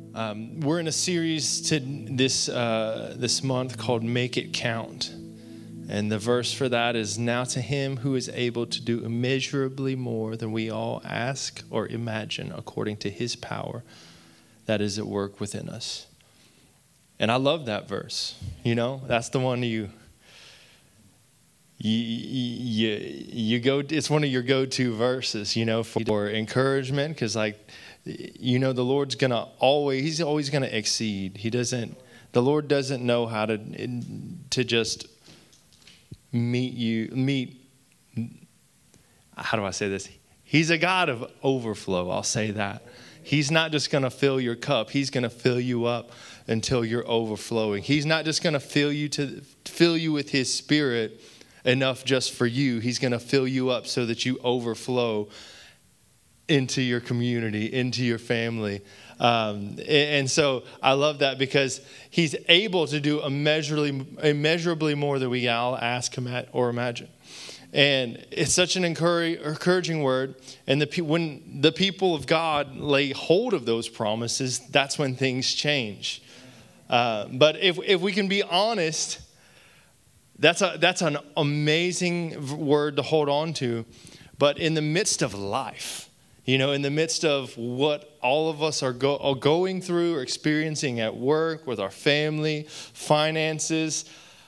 We're in a series this month called Make It Count. And the verse for that is, now to him who is able to do immeasurably more than we all ask or imagine, according to his power that is at work within us. And I love that verse. You know, that's the one you go. It's one of your go-to verses, you know, for encouragement, because you know, the Lord's he's always gonna exceed. The Lord doesn't know how to just meet. How do I say this? He's a God of overflow. I'll say that. He's not just gonna fill your cup. He's gonna fill you up until you're overflowing. He's not just gonna fill you with his Spirit enough just for you. He's gonna fill you up so that you overflow into your community, into your family. And so I love that, because he's able to do immeasurably more than we all ask or imagine. And it's such an encouraging word. And when the people of God lay hold of those promises, that's when things change. But if we can be honest, that's an amazing word to hold on to. But in the midst of life, you know, in the midst of what all of us are going through or experiencing at work, with our family, finances,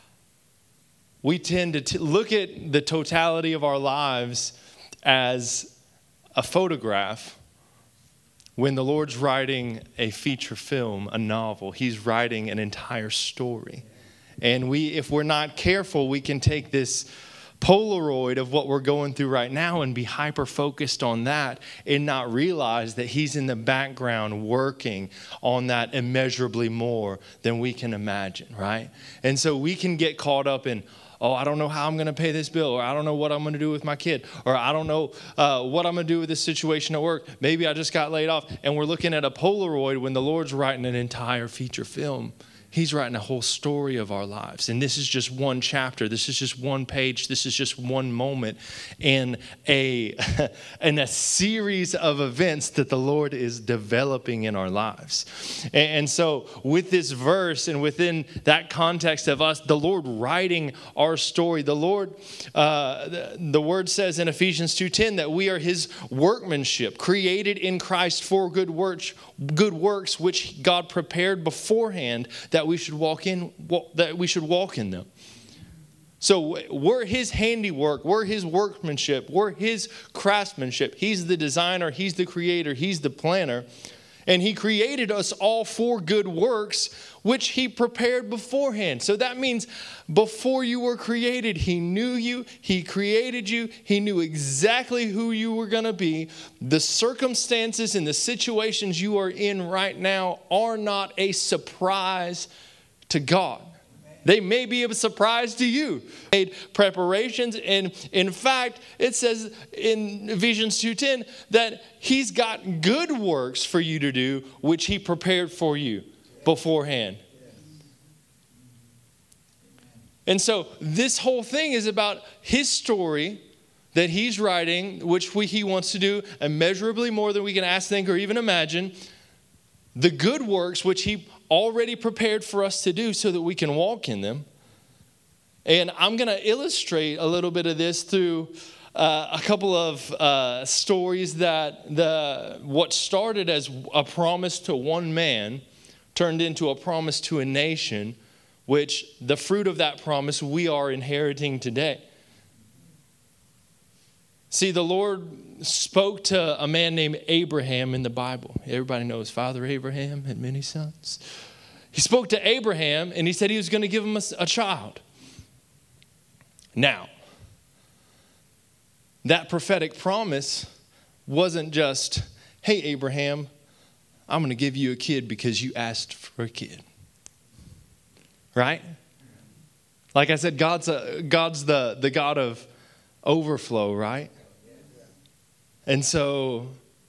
we tend to look at the totality of our lives as a photograph. When the Lord's writing a feature film, a novel, he's writing an entire story. And if we're not careful, we can take this Polaroid of what we're going through right now and be hyper-focused on that and not realize that he's in the background working on that immeasurably more than we can imagine, right? And so we can get caught up in, oh, I don't know how I'm going to pay this bill, or I don't know what I'm going to do with my kid, or I don't know what I'm going to do with this situation at work. Maybe I just got laid off. And we're looking at a Polaroid when the Lord's writing an entire feature film. He's writing a whole story of our lives. And this is just one chapter. This is just one page. This is just one moment in a series of events that the Lord is developing in our lives. And so with this verse and within that context of us, the Lord writing our story, the Lord, the word says in Ephesians 2:10 that we are his workmanship, created in Christ for good works, which God prepared beforehand that we should walk in them. So we're his handiwork, we're his workmanship, we're his craftsmanship. He's the designer, he's the creator, he's the planner. And he created us all for good works, which he prepared beforehand. So that means before you were created, he knew you, he created you, he knew exactly who you were going to be. The circumstances and the situations you are in right now are not a surprise to God. They may be a surprise to you. Made preparations, and in fact, it says in Ephesians 2:10 that he's got good works for you to do, which he prepared for you beforehand. And so this whole thing is about his story that he's writing, which he wants to do immeasurably more than we can ask, think, or even imagine. The good works, which he already prepared for us to do so that we can walk in them. And I'm going to illustrate a little bit of this through a couple of stories that what started as a promise to one man turned into a promise to a nation, which the fruit of that promise we are inheriting today. See, the Lord spoke to a man named Abraham in the Bible. Everybody knows Father Abraham had many sons. He spoke to Abraham and he said he was going to give him a child. Now, that prophetic promise wasn't just, hey, Abraham, I'm going to give you a kid because you asked for a kid. Right? Like I said, God's the God of overflow, right? And so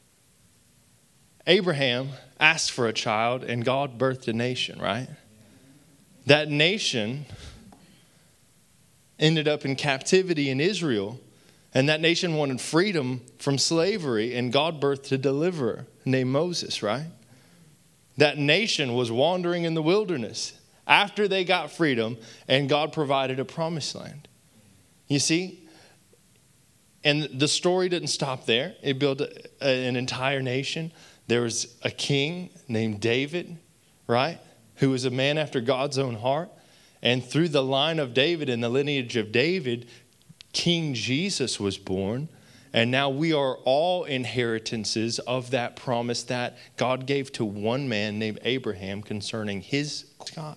Abraham asked for a child and God birthed a nation, right? That nation ended up in captivity in Israel, and that nation wanted freedom from slavery, and God birthed a deliverer named Moses, right? That nation was wandering in the wilderness after they got freedom, and God provided a promised land. You see? And the story didn't stop there. It built an entire nation. There was a king named David, right? Who was a man after God's own heart. And through the line of David and the lineage of David, King Jesus was born. And now we are all inheritances of that promise that God gave to one man named Abraham concerning his God.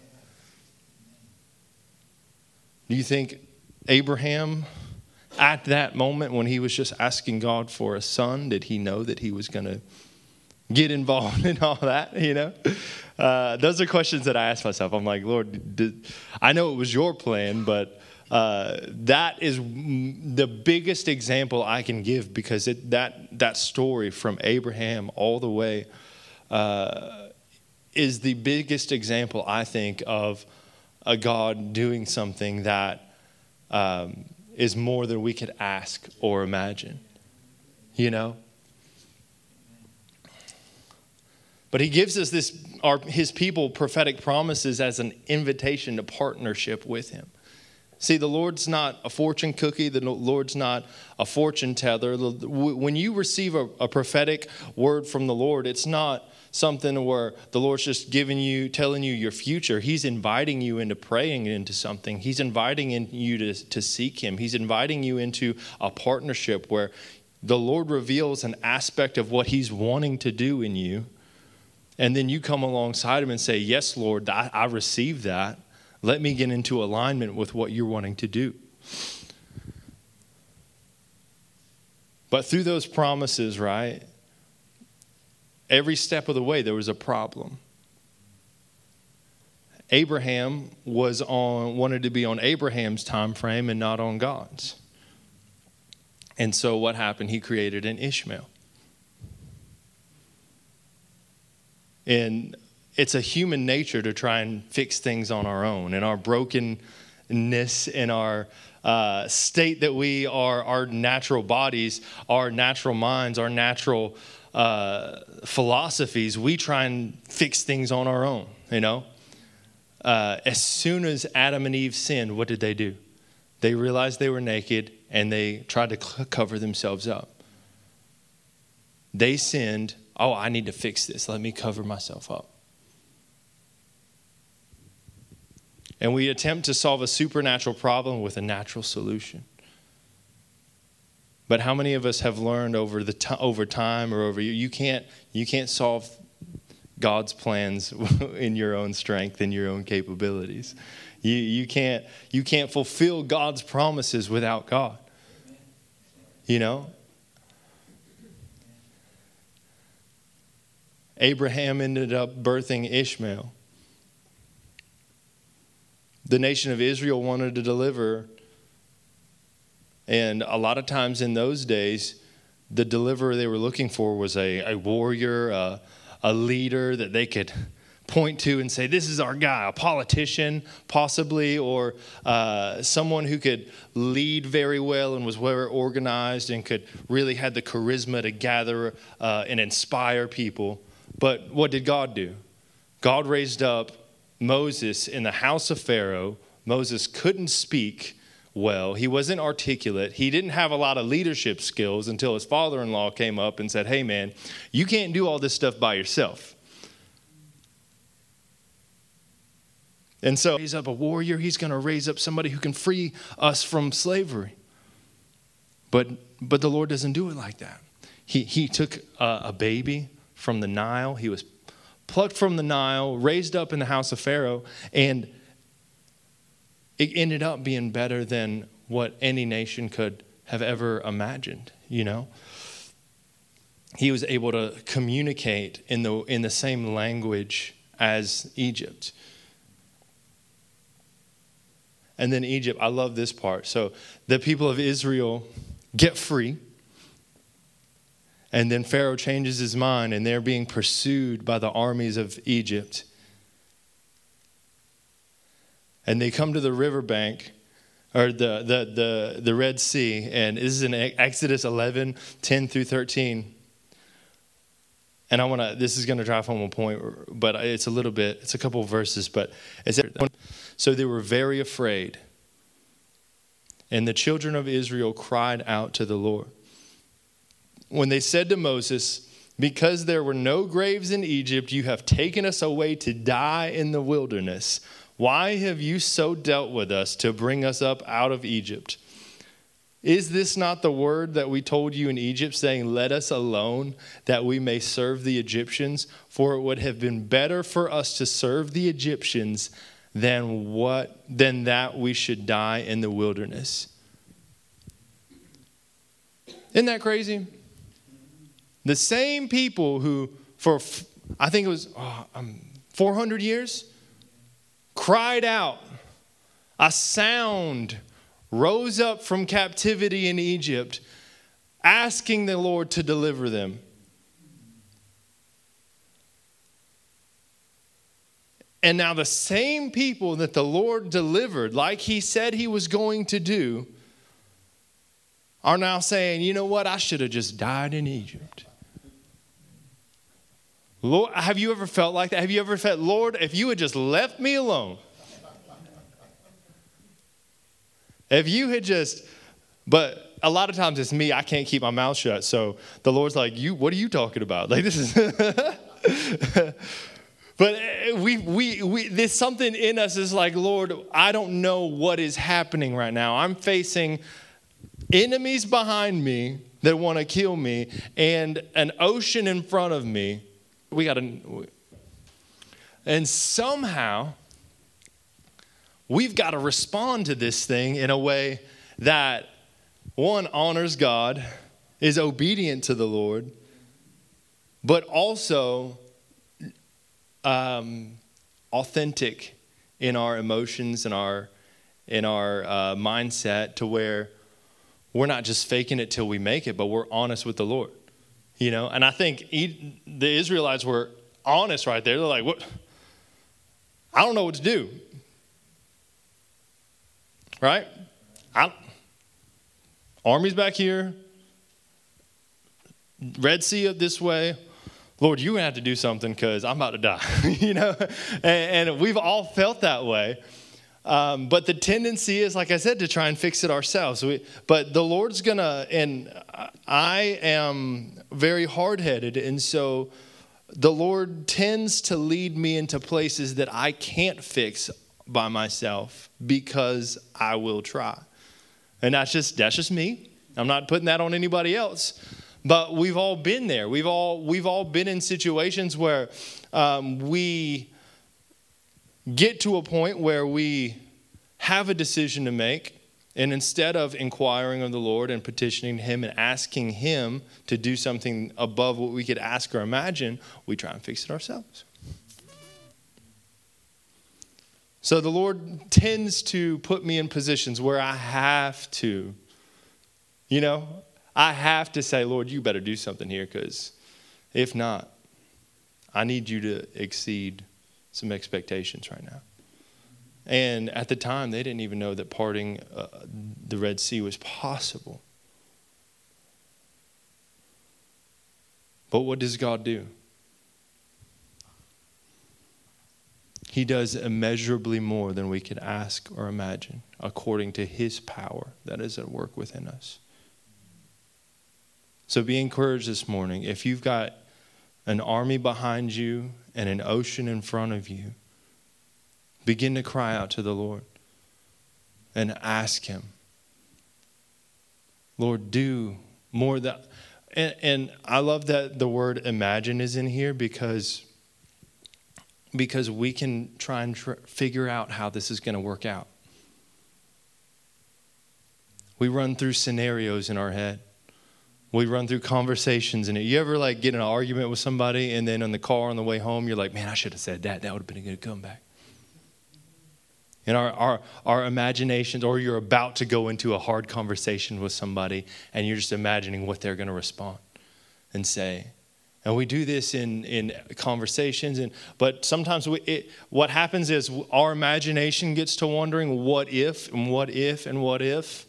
Do you think Abraham, at that moment when he was just asking God for a son, did he know that he was going to get involved in all that, Those are questions that I ask myself. I'm like, Lord, I know it was your plan, but that is the biggest example I can give, because that story from Abraham all the way is the biggest example, I think, of a God doing something that is more than we could ask or imagine, But he gives us his people prophetic promises as an invitation to partnership with him. See, the Lord's not a fortune cookie. The Lord's not a fortune teller. When you receive a prophetic word from the Lord, it's not something where the Lord's just telling you your future. He's inviting you into praying into something. He's inviting you to seek him. He's inviting you into a partnership where the Lord reveals an aspect of what he's wanting to do in you. And then you come alongside him and say, yes, Lord, I receive that. Let me get into alignment with what you're wanting to do. But through those promises, right, every step of the way, there was a problem. Abraham wanted to be on Abraham's time frame and not on God's. And so what happened? He created an Ishmael. And it's a human nature to try and fix things on our own. And our brokenness, in our state that we are, our natural bodies, our natural minds, our natural philosophies, we try and fix things on our own, As soon as Adam and Eve sinned, what did they do? They realized they were naked and they tried to cover themselves up. They sinned. Oh, I need to fix this. Let me cover myself up. And we attempt to solve a supernatural problem with a natural solution. But how many of us have learned over time or over you can't solve God's plans in your own strength and your own capabilities. You can't fulfill God's promises without God. Abraham ended up birthing Ishmael. The nation of Israel wanted to deliver. And a lot of times in those days, the deliverer they were looking for was a warrior, a leader that they could point to and say, this is our guy, a politician possibly, or someone who could lead very well and was well organized and could really had the charisma to gather and inspire people. But what did God do? God raised up Moses in the house of Pharaoh. Moses couldn't speak well. He wasn't articulate. He didn't have a lot of leadership skills until his father-in-law came up and said, hey, man, you can't do all this stuff by yourself. And so he's up a warrior. He's going to raise up somebody who can free us from slavery. But the Lord doesn't do it like that. He took a baby from the Nile. He was plucked from the Nile, raised up in the house of Pharaoh, and it ended up being better than what any nation could have ever imagined, He was able to communicate in the same language as Egypt. And then Egypt, I love this part. So the people of Israel get free. And then Pharaoh changes his mind, and they're being pursued by the armies of Egypt. And they come to the riverbank, or the Red Sea, and this is in Exodus 11, 10 through 13. And this is going to drive home a point, but it's a couple of verses, but it's, so they were very afraid. And the children of Israel cried out to the Lord. When they said to Moses, because there were no graves in Egypt, you have taken us away to die in the wilderness. Why have you so dealt with us to bring us up out of Egypt? Is this not the word that we told you in Egypt, saying, let us alone, that we may serve the Egyptians? For it would have been better for us to serve the Egyptians than that we should die in the wilderness. Isn't that crazy? The same people who, for I think it was 400 years, cried out, a sound rose up from captivity in Egypt, asking the Lord to deliver them. And now the same people that the Lord delivered, like he said he was going to do, are now saying, you know what, I should have just died in Egypt. Lord, have you ever felt like that? Have you ever felt, Lord, if you had just left me alone? If you had just, but a lot of times it's me, I can't keep my mouth shut. So the Lord's like, what are you talking about? Like this is, but there's something in us is like, Lord, I don't know what is happening right now. I'm facing enemies behind me that want to kill me and an ocean in front of me. And somehow we've got to respond to this thing in a way that, one, honors God, is obedient to the Lord, but also authentic in our emotions and in our mindset, to where we're not just faking it till we make it, but we're honest with the Lord. You know, and I think the Israelites were honest right there. They're like, "What? I don't know what to do." Right? Army's back here. Red Sea up this way. Lord, you're going to have to do something because I'm about to die. You know? And we've all felt that way. But the tendency is, like I said, to try and fix it ourselves. But the Lord's going to, and I am very hard-headed, and so the Lord tends to lead me into places that I can't fix by myself because I will try. And that's just me. I'm not putting that on anybody else. But we've all been there. We've all been in situations where we get to a point where we have a decision to make, and instead of inquiring of the Lord and petitioning him and asking him to do something above what we could ask or imagine, we try and fix it ourselves. So the Lord tends to put me in positions where I have to, I have to say, Lord, you better do something here, because if not, I need you to exceed some expectations right now. And at the time, they didn't even know that parting the Red Sea was possible. But what does God do? He does immeasurably more than we could ask or imagine, according to his power that is at work within us. So be encouraged this morning. If you've got an army behind you and an ocean in front of you, begin to cry out to the Lord and ask him, Lord, do more that. And I love that the word imagine is in here, because we can try and figure out how this is going to work out. We run through scenarios in our head. We run through conversations in it. You ever get in an argument with somebody, and then in the car on the way home, you're like, man, I should have said that. That would have been a good comeback. And our imaginations, or you're about to go into a hard conversation with somebody, and you're just imagining what they're going to respond and say. And we do this in conversations, but sometimes what happens is our imagination gets to wondering what if and what if and what if.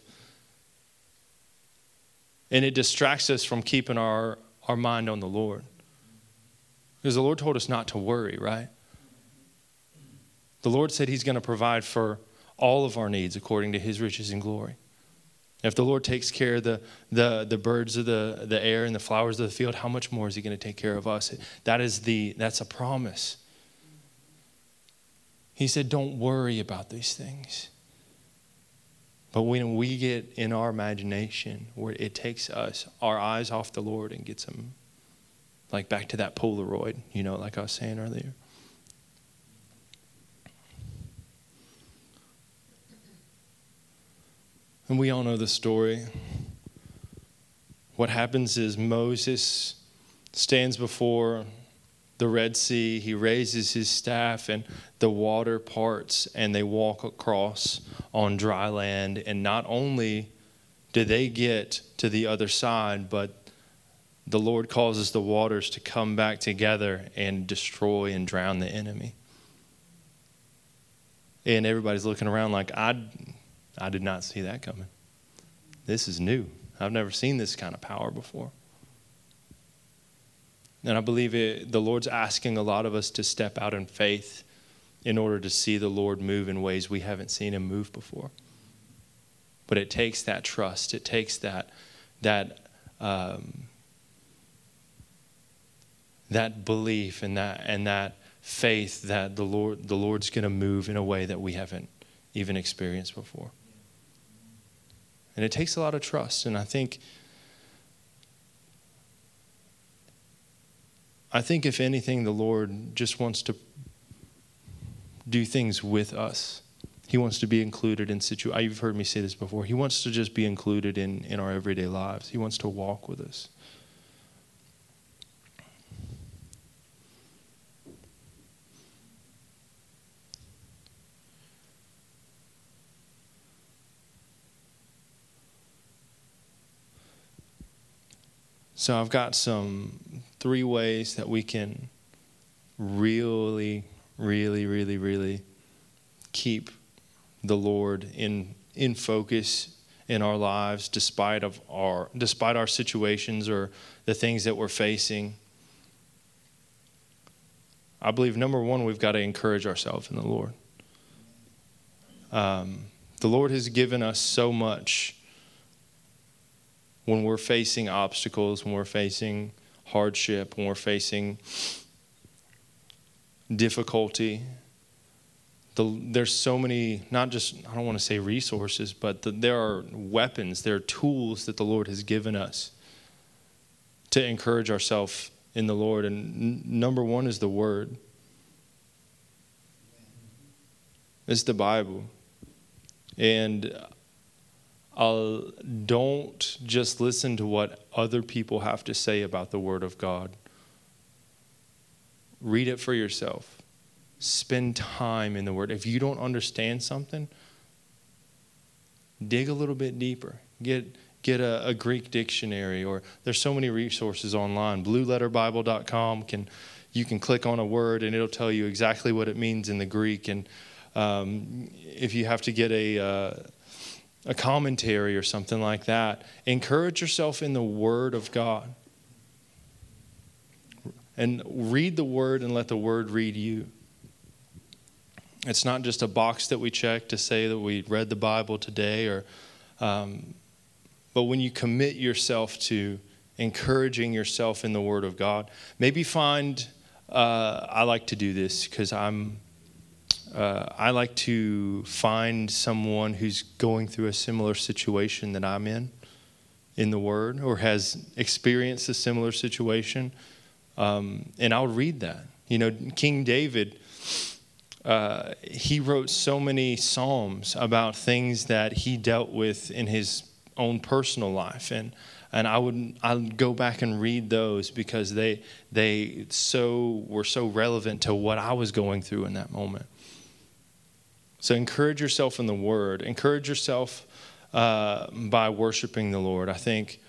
And it distracts us from keeping our mind on the Lord. Because the Lord told us not to worry, right? The Lord said he's going to provide for all of our needs according to his riches and glory. If the Lord takes care of the birds of the air and the flowers of the field, how much more is he going to take care of us? That's a promise. He said, don't worry about these things. But when we get in our imagination, where it takes us, our eyes off the Lord and gets them, like back to that Polaroid, like I was saying earlier. And we all know the story. What happens is Moses stands before the Red Sea. He raises his staff and the water parts and they walk across on dry land. And not only do they get to the other side, but the Lord causes the waters to come back together and destroy and drown the enemy. And everybody's looking around like, I did not see that coming. This is new. I've never seen this kind of power before. And I believe the Lord's asking a lot of us to step out in faith in order to see the Lord move in ways we haven't seen him move before. But it takes that trust. It takes that belief and that faith that the Lord's going to move in a way that we haven't even experienced before. And it takes a lot of trust. And I think if anything, the Lord just wants to do things with us. He wants to be included in situations. You've heard me say this before. He wants to just be included in our everyday lives. He wants to walk with us. So I've got 3 ways that we can really, really, really, really keep the Lord in focus in our lives despite our situations or the things that we're facing. I believe, number 1, we've got to encourage ourselves in the Lord. The Lord has given us so much. When we're facing obstacles, when we're facing hardship, when we're facing difficulty, there's so many, not just, I don't want to say resources, but there are weapons, there are tools that the Lord has given us to encourage ourselves in the Lord. And number 1 is the Word. It's the Bible. And don't just listen to what other people have to say about the Word of God. Read it for yourself. Spend time in the Word. If you don't understand something, dig a little bit deeper. Get a Greek dictionary, or there's so many resources online. BlueLetterBible.com, you can click on a word and it'll tell you exactly what it means in the Greek. And if you have to get a commentary or something like that, encourage yourself in the Word of God. And read the Word and let the Word read you. It's not just a box that we check to say that we read the Bible today, but when you commit yourself to encouraging yourself in the Word of God, maybe find, I like to do this because I like to find someone who's going through a similar situation that I'm in the Word, or has experienced a similar situation, and I'll read that. King David, he wrote so many psalms about things that he dealt with in his own personal life, and I'd go back and read those because they were so relevant to what I was going through in that moment. So encourage yourself in the Word. Encourage yourself by worshiping the Lord. I think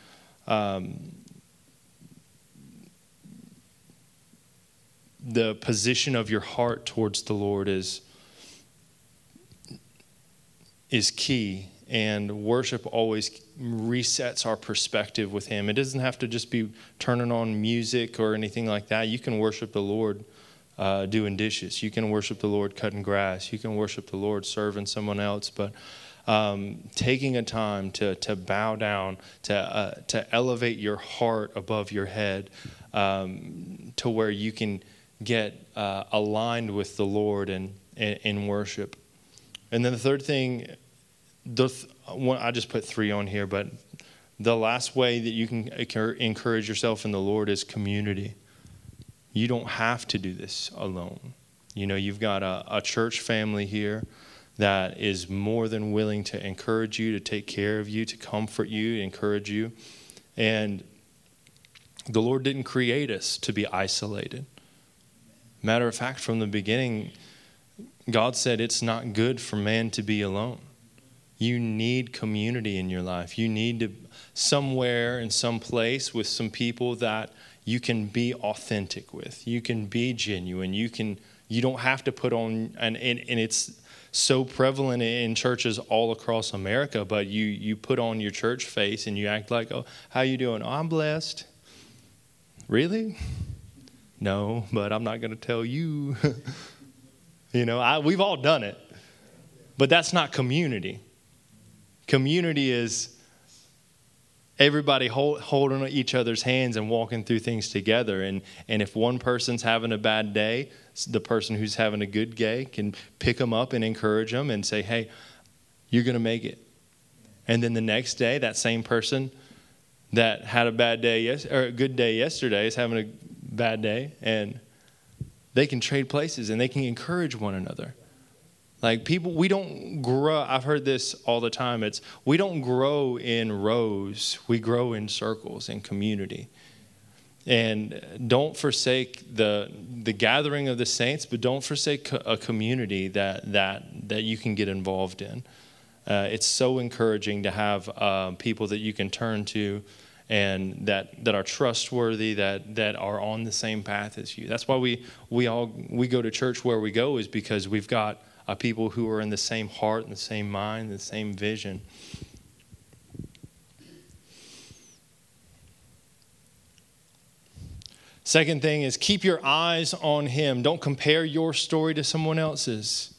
the position of your heart towards the Lord is key and worship always resets our perspective with him. It doesn't have to just be turning on music or anything like that. You can worship the Lord doing dishes. You can worship the Lord cutting grass. You can worship the Lord serving someone else. But taking a time to bow down, to elevate your heart above your head, to where you can get aligned with the Lord in worship. And then the third thing, I just put 3 on here, but the last way that you can encourage yourself in the Lord is community. You don't have to do this alone. You've got a church family here that is more than willing to encourage you, to take care of you, to comfort you, encourage you. And the Lord didn't create us to be isolated. Matter of fact, from the beginning, God said it's not good for man to be alone. You need community in your life. You need to somewhere in some place with some people that you can be authentic with. You can be genuine. You don't have to put on, and it's so prevalent in churches all across America, but you put on your church face and you act like, oh, how you doing? Oh, I'm blessed. Really? No, but I'm not going to tell you. We've all done it. But that's not community. Community is everybody holding each other's hands and walking through things together. And if one person's having a bad day, the person who's having a good day can pick them up and encourage them and say, hey, you're going to make it. And then the next day, that same person that had a bad day or a good day yesterday is having a bad day, and they can trade places and they can encourage one another. Like people, we don't grow. I've heard this all the time. We don't grow in rows. We grow in circles, in community. And don't forsake the gathering of the saints, but don't forsake a community that you can get involved in. It's so encouraging to have people that you can turn to, and that are trustworthy, that are on the same path as you. That's why we go to church where we go, is because we've got people who are in the same heart and the same mind, the same vision. Second thing is keep your eyes on him. Don't compare your story to someone else's.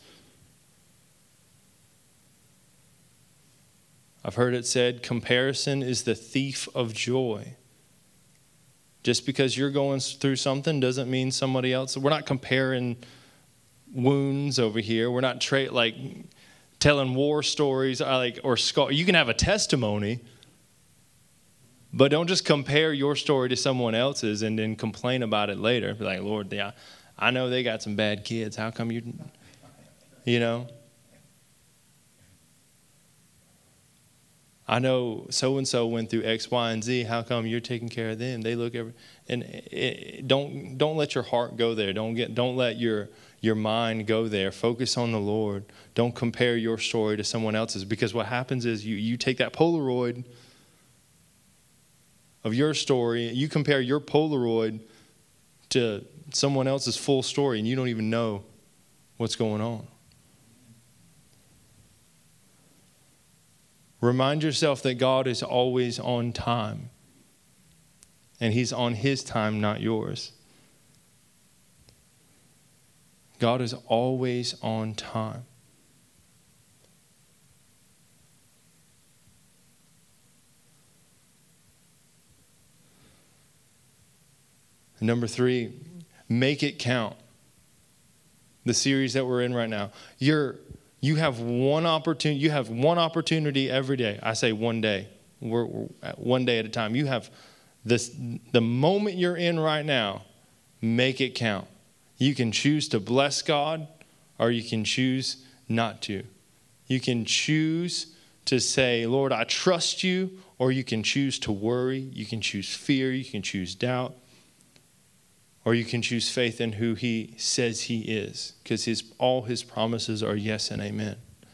I've heard it said, comparison is the thief of joy. Just because you're going through something doesn't mean somebody else. We're not comparing wounds over here. We're not telling war stories or scar. You can have a testimony, but don't just compare your story to someone else's and then complain about it later. Be like, Lord, I know they got some bad kids. How come you know? I know so-and-so went through X, Y, and Z. How come you're taking care of them? They look don't let your heart go there. Don't let your mind go there. Focus on the Lord. Don't compare your story to someone else's, because what happens is you take that Polaroid of your story, you compare your Polaroid to someone else's full story, and you don't even know what's going on. Remind yourself that God is always on time, and he's on his time, not yours. God is always on time. Number 3, make it count. The series that we're in right now. You have one opportunity. You have one opportunity every day. I say one day. We're one day at a time. You have the moment you're in right now. Make it count. You can choose to bless God, or you can choose not to. You can choose to say, Lord, I trust you, or you can choose to worry. You can choose fear. You can choose doubt. Or you can choose faith in who he says he is, because all his promises are yes and amen.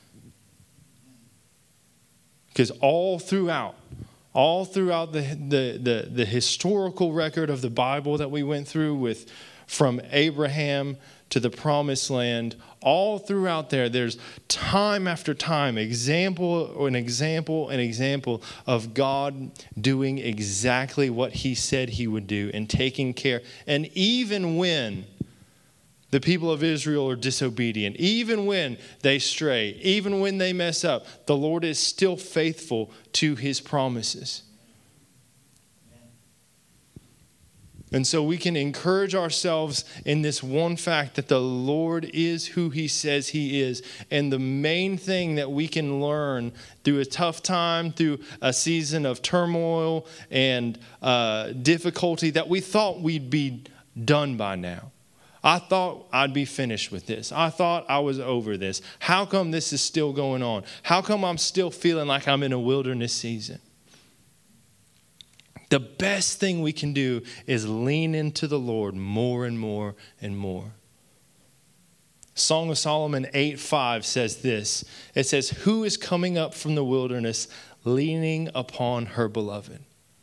Because all throughout the historical record of the Bible that we went through, from Abraham to the promised land, all throughout there, there's time after time, example of God doing exactly what he said he would do and taking care. And even when the people of Israel are disobedient, even when they stray, even when they mess up, the Lord is still faithful to his promises. And so we can encourage ourselves in this one fact that the Lord is who he says he is. And the main thing that we can learn through a tough time, through a season of turmoil and difficulty, that we thought we'd be done by now. I thought I'd be finished with this. I thought I was over this. How come this is still going on? How come I'm still feeling like I'm in a wilderness season? The best thing we can do is lean into the Lord more and more and more. Song of Solomon 8:5 says this. It says, "Who is coming up from the wilderness, leaning upon her beloved?"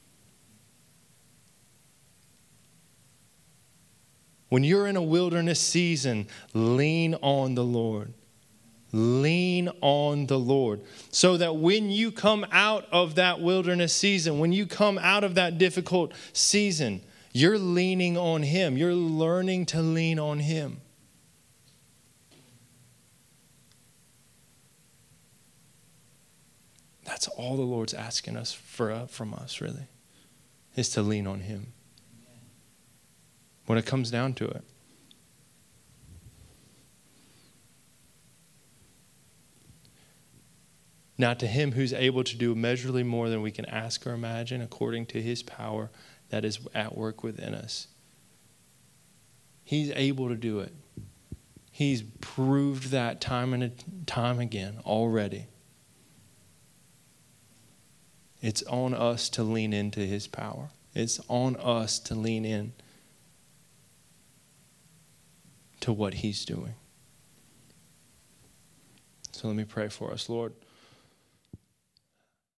When you're in a wilderness season, lean on the Lord. Lean on the Lord, so that when you come out of that wilderness season, when you come out of that difficult season, you're leaning on him. You're learning to lean on him. That's all the Lord's asking us from us, really, is to lean on him. When it comes down to it. Now to him who's able to do immeasurably more than we can ask or imagine, according to his power that is at work within us. He's able to do it. He's proved that time and time again already. It's on us to lean into his power. It's on us to lean in to what he's doing. So let me pray for us, Lord.